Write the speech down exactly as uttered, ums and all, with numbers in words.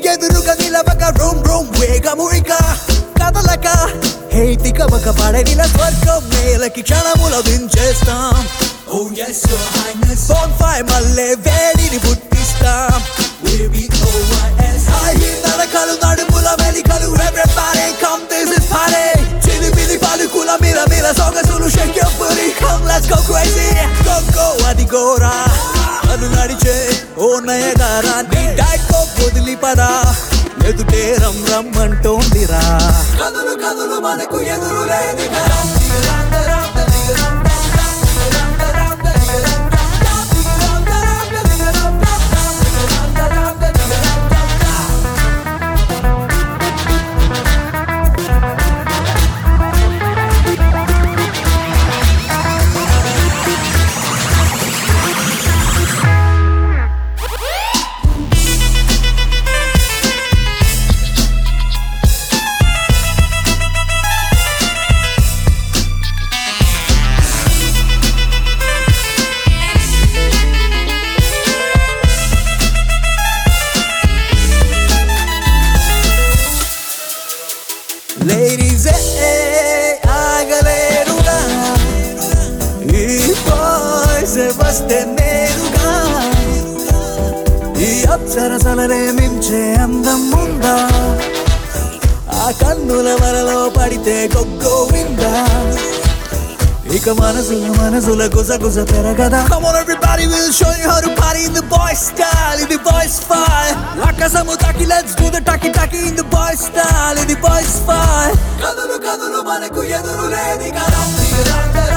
ఎదురుగా నిలవక room room వేగము ఇక కదలక హేతిక ఒక పడవిల స్వర్గం నేలకి క్షణముల దించేస్తాం. Oh yes your highness bonfire మల్లె వేడిని పుట్టిస్తాం. We be O Y S high heel నడకలు నడుముల మెలికలు everybody come this is party. Chilipili పలుకుల మీద మీద సొగసులు shake your booty come let's go crazy. Go go అది గోరా అను నడిచే ఓ నయగారా నీ డైట్ కో వదిలి పదా ఎదుటే రమ్ రమ్ అంటోందిరా. కదులు కదులు మనకు ఎదురు లేని Ladies eh ఆగలేరుగా ఈ బాయ్స్ వస్తే నేరుగా ఈ అప్సరసలనే మించే అందం ఉందా ఆ కన్నుల వలలో పడితే గొగ్గోవిందా ఇక మనసుల మనసుల గుసగుస పెరగదా. Come on everybody we'll show you how to party in the boy style in the boys fire. Lakasamu taki let's do the taki taki in the boy style in the boys fire. Kadulu kadulu manaku eduru ledi garam